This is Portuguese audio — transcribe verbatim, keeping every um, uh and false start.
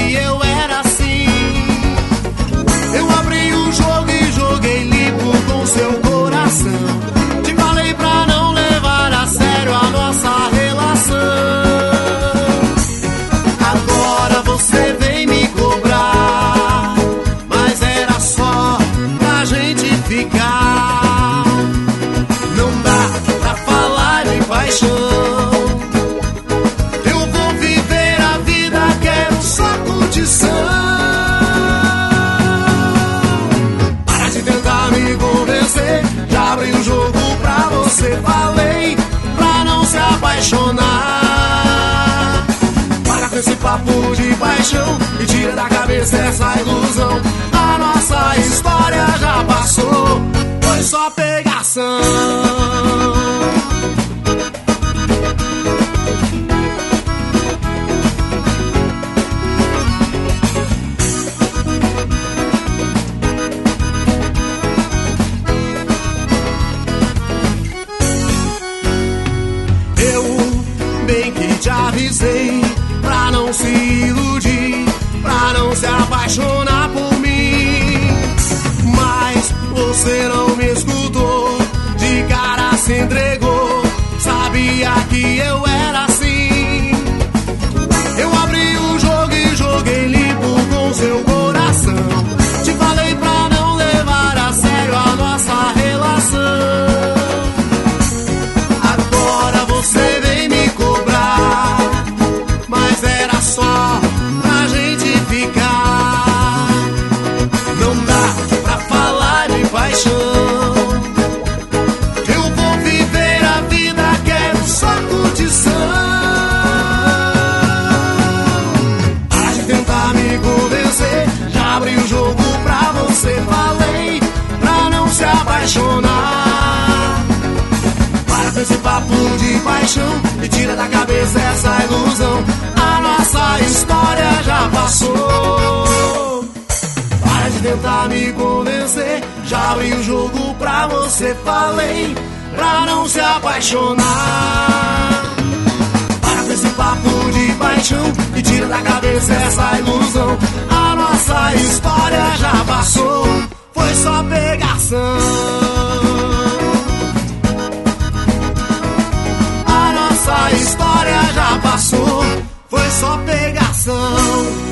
que eu era assim. Eu abri o jogo e joguei limpo com seu coração. Te falei pra não levar a sério a nossa relação. Agora você vem me cobrar, mas era só pra gente ficar. Não dá pra falar de paixão. Eu vou viver a vida, quero só curtição. Para de tentar me convencer, já abri o jogo pra você. Falei pra não se apaixonar. Para com esse papo de paixão e tira da cabeça essa ilusão. A nossa história já passou, foi só pegação. Bem que te avisei pra não se iludir, pra não se apaixonar por mim. Mas você não me escutou, de cara se entregou. Sabia que eu era assim. Eu abri o jogo e joguei limpo com seu coração. Te falei pra não levar a sério a nossa relação. Agora você vem me cobrar, mas era só pra gente ficar. Não dá pra falar de paixão. Eu vou viver a vida, quero só curtição. Para de tentar me convencer, já abri o jogo pra você. Falei pra não se apaixonar. Para com esse papo de paixão e tira da cabeça essa ilusão. A nossa história já passou. Para de tentar me convencer, já abri o jogo pra você. Falei pra não se apaixonar. Para com esse papo de paixão e tira da cabeça essa ilusão. A nossa história já passou, foi só pegação. A história já passou, foi só pegação.